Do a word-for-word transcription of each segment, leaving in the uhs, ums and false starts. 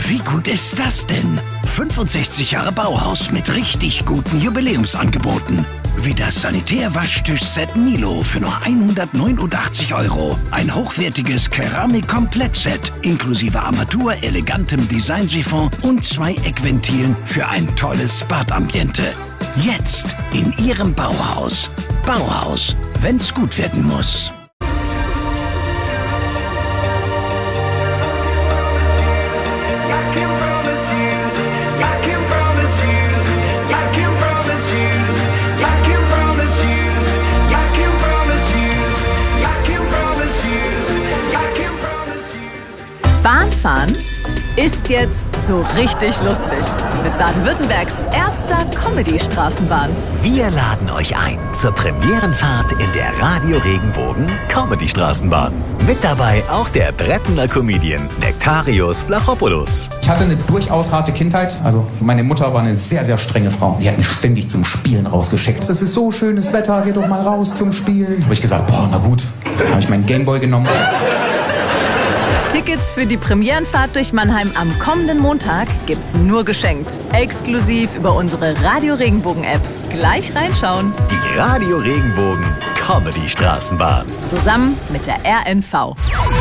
Wie gut ist das denn? fünfundsechzig Jahre Bauhaus mit richtig guten Jubiläumsangeboten. Wie das Sanitär-Waschtischset Nilo für nur hundertneunundachtzig Euro. Ein hochwertiges Keramik-Komplettset inklusive Armatur, elegantem Design-Chiffon und zwei Eckventilen für ein tolles Badambiente. Jetzt in Ihrem Bauhaus. Bauhaus, wenn's gut werden muss. Bahnfahren ist jetzt so richtig lustig. Mit Baden-Württembergs erster Comedy-Straßenbahn. Wir laden euch ein zur Premierenfahrt in der Radio Regenbogen Comedy-Straßenbahn. Mit dabei auch der Brettener Comedian Nektarios Vlachopoulos. Ich hatte eine durchaus harte Kindheit. Also meine Mutter war eine sehr, sehr strenge Frau. Die hat mich ständig zum Spielen rausgeschickt. Es ist so schönes Wetter, geh doch mal raus zum Spielen. Habe ich gesagt, boah, na gut. Dann habe ich meinen Gameboy genommen. Tickets für die Premierenfahrt durch Mannheim am kommenden Montag gibt's nur geschenkt. Exklusiv über unsere Radio Regenbogen App. Gleich reinschauen. Die Radio Regenbogen Comedy Straßenbahn. Zusammen mit der R N V.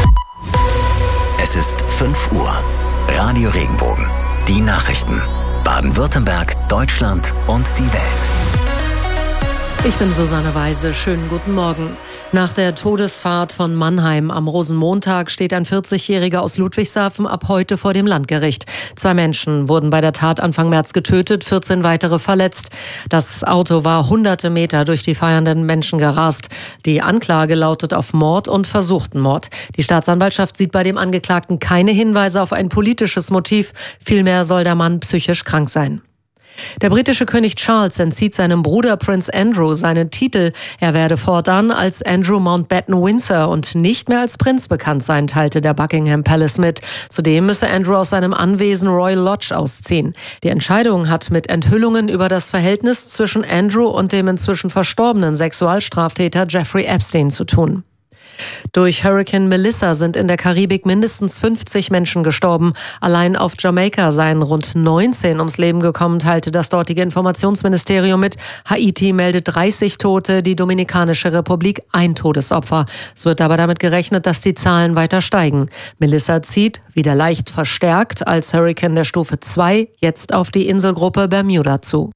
Es ist fünf Uhr. Radio Regenbogen. Die Nachrichten. Baden-Württemberg, Deutschland und die Welt. Ich bin Susanne Weise. Schönen guten Morgen. Nach der Todesfahrt von Mannheim am Rosenmontag steht ein vierzigjähriger aus Ludwigshafen ab heute vor dem Landgericht. Zwei Menschen wurden bei der Tat Anfang März getötet, vierzehn weitere verletzt. Das Auto war hunderte Meter durch die feiernden Menschen gerast. Die Anklage lautet auf Mord und versuchten Mord. Die Staatsanwaltschaft sieht bei dem Angeklagten keine Hinweise auf ein politisches Motiv. Vielmehr soll der Mann psychisch krank sein. Der britische König Charles entzieht seinem Bruder Prince Andrew seinen Titel. Er werde fortan als Andrew Mountbatten Windsor und nicht mehr als Prinz bekannt sein, teilte der Buckingham Palace mit. Zudem müsse Andrew aus seinem Anwesen Royal Lodge ausziehen. Die Entscheidung hat mit Enthüllungen über das Verhältnis zwischen Andrew und dem inzwischen verstorbenen Sexualstraftäter Jeffrey Epstein zu tun. Durch Hurrikan Melissa sind in der Karibik mindestens fünfzig Menschen gestorben. Allein auf Jamaika seien rund neunzehn ums Leben gekommen, teilte das dortige Informationsministerium mit. Haiti meldet dreißig Tote, die Dominikanische Republik ein Todesopfer. Es wird aber damit gerechnet, dass die Zahlen weiter steigen. Melissa zieht, wieder leicht verstärkt, als Hurrikan der Stufe zwei, jetzt auf die Inselgruppe Bermuda zu.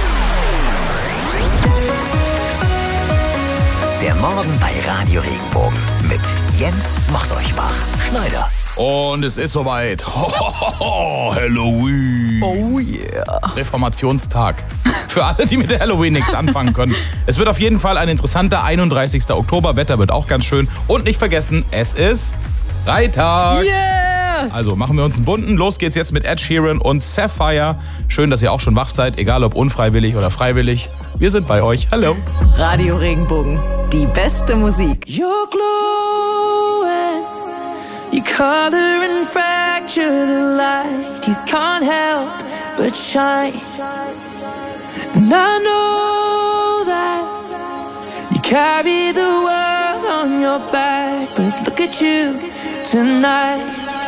Der Morgen bei Radio Regenbogen mit Jens Machteuchbach-Schneider. Und es ist soweit. Ho, ho, ho, Halloween. Oh yeah. Reformationstag. Für alle, die mit Halloween nichts anfangen können. Es wird auf jeden Fall ein interessanter einunddreißigster Oktober. Wetter wird auch ganz schön. Und nicht vergessen, es ist Freitag. Yeah! Also machen wir uns einen bunten. Los geht's jetzt mit Ed Sheeran und Sapphire. Schön, dass ihr auch schon wach seid, egal ob unfreiwillig oder freiwillig. Wir sind bei euch. Hallo. Radio Regenbogen. Die beste Musik. You're glowing, you color and fracture the light. You can't help but shine. And I know that you carry the world on your back. But look at you tonight.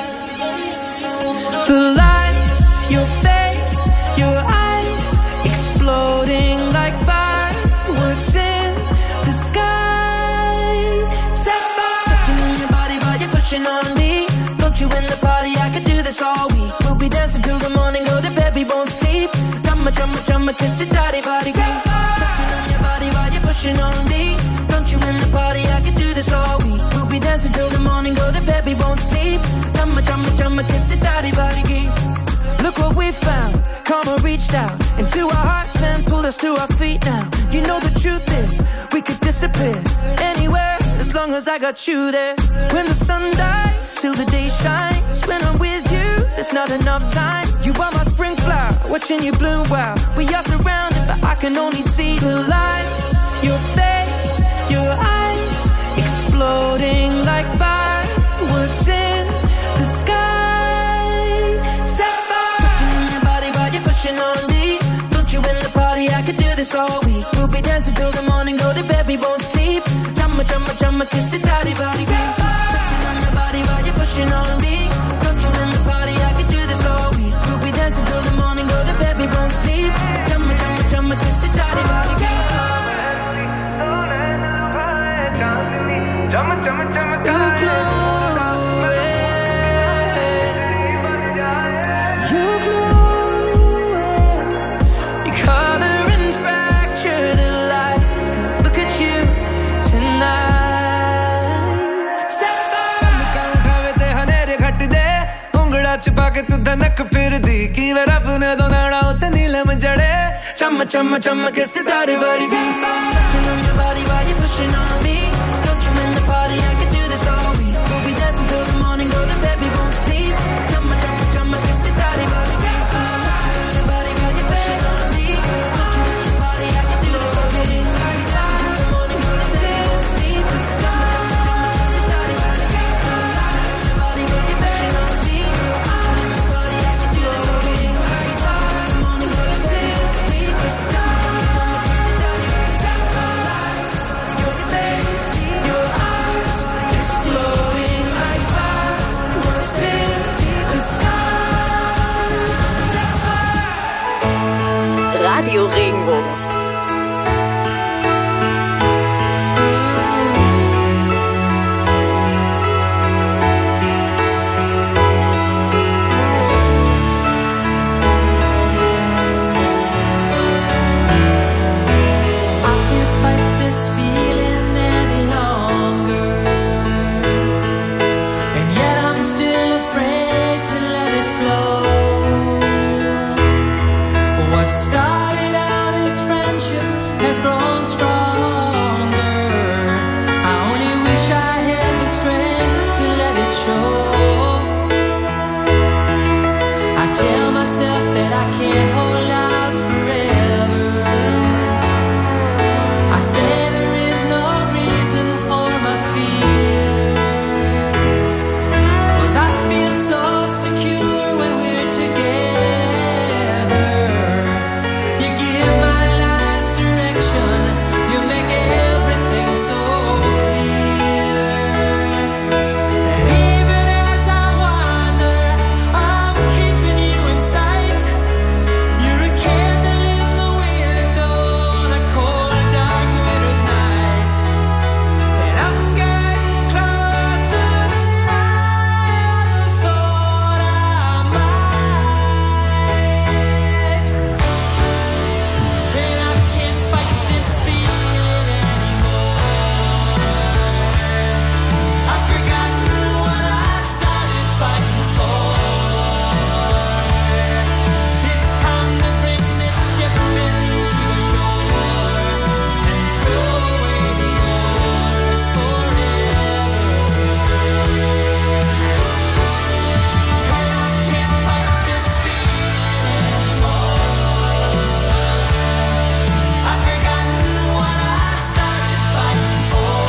The lights, your face, your eyes, exploding like fireworks in the sky. Sapphire, touching on your body while you're pushing on me. Don't you in the party? I could do this all week. We'll be dancing till the morning, go to bed, we won't sleep. Drumma, drumma, drumma, kiss it, daddy, body, touching on your body while you're pushing on me. Don't you in the party? I could do this all week. We'll be dancing till the morning, go to bed, we won't sleep. Drumma, drumma, drumma, kiss it, daddy, body, look what we found. Karma reached out into our hearts and pulled us to our feet now. You know the truth is, we could disappear anywhere as long as I got you there. When the sun dies, till the day shines. When I'm with you, there's not enough time. You are my spring flower, watching you bloom wild. We are surrounded, but I can only see the lights. Your face, your eyes, exploding like fireworks in the sky. On me, don't you in the party? I could do this all week. We'll be dancing till the morning, go to bed, we won't sleep. Drumma, drumma, drumma, kiss it, daddy, body. Touching on your body while you're pushing on me. Don't you in the party? I could do this all च पाके तू धनक फिर दी की वे रब ने दो नाड़ा उते नीलम जड़े चम चम चम के सितारे वर्गी touching on your body while you're pushing on me don't you in the party I can do this all week we'll be dancing till the morning go to bed we won't sleep cham cham cham ke सितारे वर्गी touching on your body while you're pushing on me don't you in the party I can do this all week we'll be dancing till the morning go to bed we won't sleep cham cham cham ke सितारे वर्गी touching on your body while you're pushing on me don't you in the party I can do this all week we'll be dancing till the morning go to bed we won't sleep cham cham cham ke सितारे वर्गी your face your eyes exploding like fireworks in the sky Radio Regenbogen. I can't fight this feeling any longer, and yet I'm still afraid to let it flow. What started out as friendship has grown stronger. I only wish I had the strength to let it show. I tell myself that I can't hold out forever. I say there is no reason for my fear, 'cause I feel so secure when we're together. You give my life direction, you make everything so clear. And even as I wander, I'm keeping you in sight. You're a candle in the window on a cold, dark winter's night. And I'm getting closer than I ever thought I might. And I can't fight this feeling anymore. I've forgotten what I started fighting for. It's time to bring this ship into the shore and throw away the oars forever. And I can't fight this feeling anymore. I've forgotten what I started fighting for.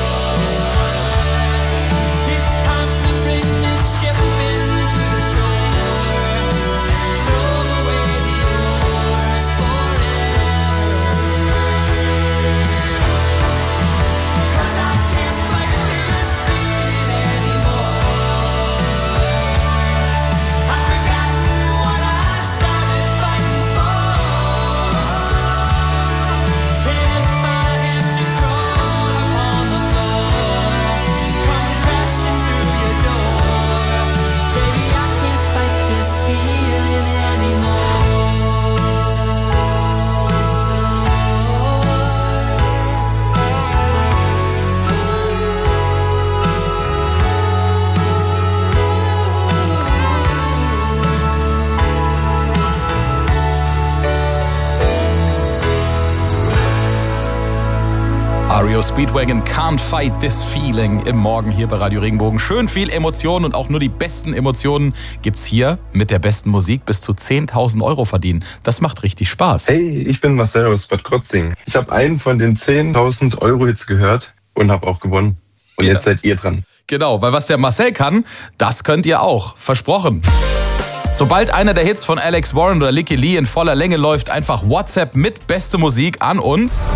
It's time to bring this ship into the shore and throw away the oars forever. 'Cause I can't fight this feeling anymore. I've forgotten what I started fighting for. And if I have to crawl upon the floor, come crashing through your door, baby, I can't fight this feeling R E O Speedwagon, Can't Fight This Feeling im Morgen hier bei Radio Regenbogen. Schön viel Emotionen und auch nur die besten Emotionen gibt's hier mit der besten Musik bis zu zehntausend Euro verdienen. Das macht richtig Spaß. Hey, ich bin Marcel aus Bad Krotzing. Ich habe einen von den zehntausend Euro Hits gehört und habe auch gewonnen. Und Ja. jetzt seid ihr dran. Genau, weil was der Marcel kann, das könnt ihr auch. Versprochen. Sobald einer der Hits von Alex Warren oder Licky Lee in voller Länge läuft, einfach WhatsApp mit beste Musik an uns.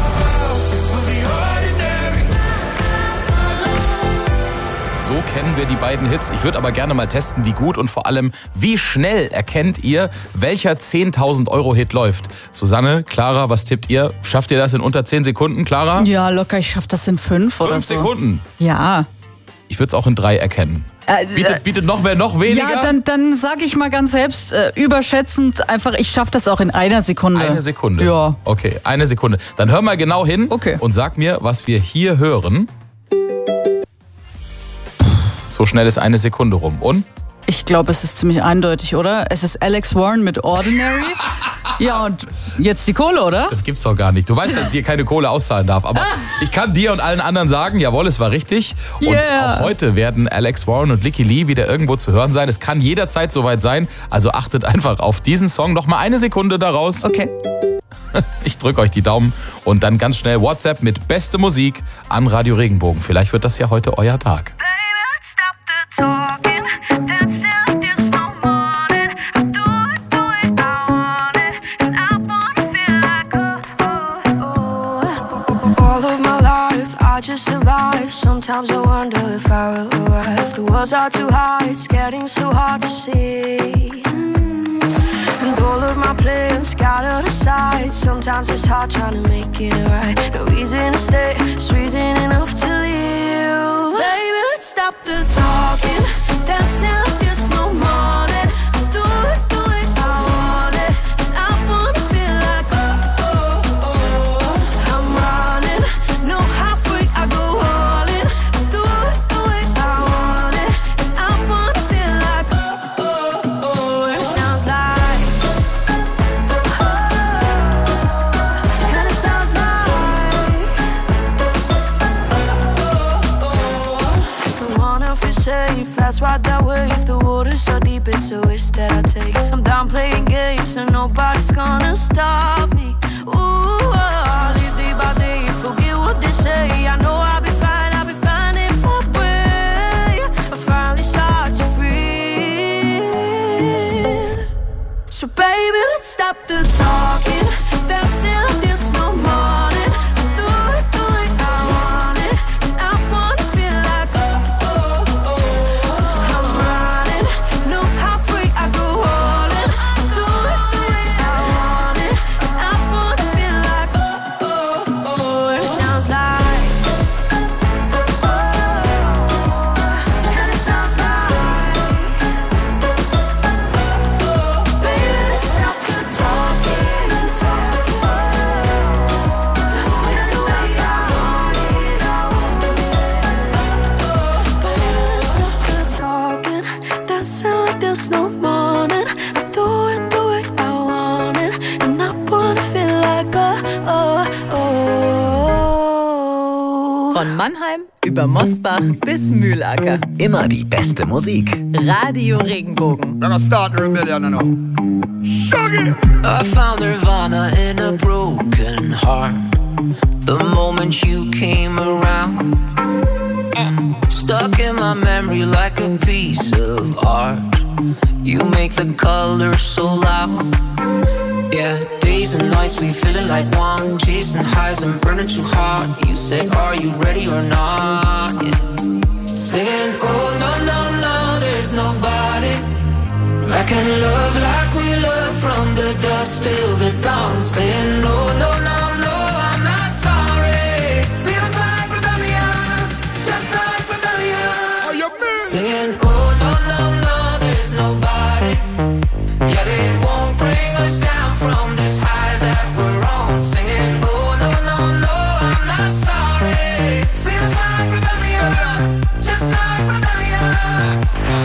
So kennen wir die beiden Hits. Ich würde aber gerne mal testen, wie gut und vor allem, wie schnell erkennt ihr, welcher zehntausend Euro Hit läuft. Susanne, Clara, was tippt ihr? Schafft ihr das in unter zehn Sekunden, Clara? Ja, locker, ich schaff das in fünf, oder Fünf so. Sekunden? Ja. Ich würde es auch in drei erkennen. Äh, Bietet, bietet noch wer noch weniger? Ja, dann, dann sag ich mal ganz selbst, äh, überschätzend einfach, ich schaff das auch in einer Sekunde. Eine Sekunde? Ja. Okay, eine Sekunde. Dann hör mal genau hin Okay. und sag mir, was wir hier hören. So schnell ist eine Sekunde rum. Und? Ich glaube, es ist ziemlich eindeutig, oder? Es ist Alex Warren mit Ordinary. Ja, und jetzt die Kohle, oder? Das gibt's doch gar nicht. Du weißt, dass ich dir keine Kohle auszahlen darf. Aber ich kann dir und allen anderen sagen, jawohl, es war richtig. Und Yeah. auch heute werden Alex Warren und Lykke Li wieder irgendwo zu hören sein. Es kann jederzeit soweit sein. Also achtet einfach auf diesen Song. Noch mal eine Sekunde daraus. Okay. Ich drücke euch die Daumen. Und dann ganz schnell WhatsApp mit beste Musik an Radio Regenbogen. Vielleicht wird das ja heute euer Tag. Just survive. Sometimes I wonder if I will arrive. The walls are too high, it's getting so hard to see. Mm. And all of my plans scattered aside. Sometimes it's hard trying to make it right. No reason to stay, it's reason enough to leave. Baby, let's stop the talking, dancing like there's no morning. Do it, do it, I want it. And I wanna feel like oh, oh, oh. I'm running, no halfway. I go all in, do it, do it, I want it. And I wanna feel like oh, oh, oh. And it sounds like oh, and it sounds like oh, oh, oh. Don't wanna feel safe, that's right that way. If the water's so deep, it's a risk that I take. I'm done playing games, and nobody's gonna stop me. Ooh, oh, I'll live day by day, forget what they say. I know I'll be fine, I'll be fine in my way. I finally start to breathe. So baby, let's stop the talking, dancing like there's no morning. Do it, do it, I want it. And I wanna feel like oh, oh, oh. I'm running, no halfway, I go all in. Do it, do it, I want it. And I wanna feel like oh, oh, oh. And it sounds like there's no morning. Do it, do it, I want it. And I wanna feel like oh, oh, oh. Von Mannheim über Mosbach bis Mühlacker. Immer die beste Musik. Radio Regenbogen. We're gonna start the rebellion now. Shaggy! I found nirvana in a broken heart. The moment you came around, stuck in my memory like a piece of art. You make the colors so loud. Yeah, days and nights we feeling like one, chasing highs and burning too hard. You say, are you ready or not? Yeah. Saying, oh no, no, no, there's nobody I can love like we love from the dusk till the dawn. Saying, no, no, no, no, I'm not sorry. Feels like rebellion, just like rebellion. Are you me? Saying, oh no, no, no, there's nobody. Yeah, they won't bring us down from this high that we're on. Singing, oh no, no, no, I'm not sorry. Feels like rebellion, just like rebellion.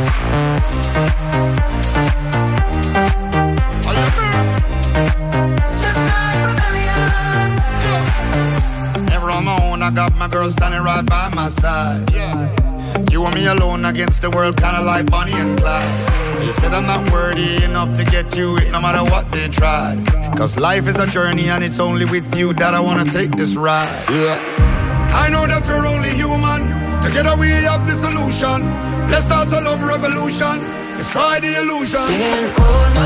I got my girl standing right by my side. Yeah. You and me alone against the world, kinda like Bonnie and Clyde. They said I'm not worthy enough to get you it, no matter what they tried. Cause life is a journey and it's only with you that I wanna take this ride. Yeah. I know that we're only human, together we have the solution. Let's start a love revolution, let's try the illusion. Saying, oh no,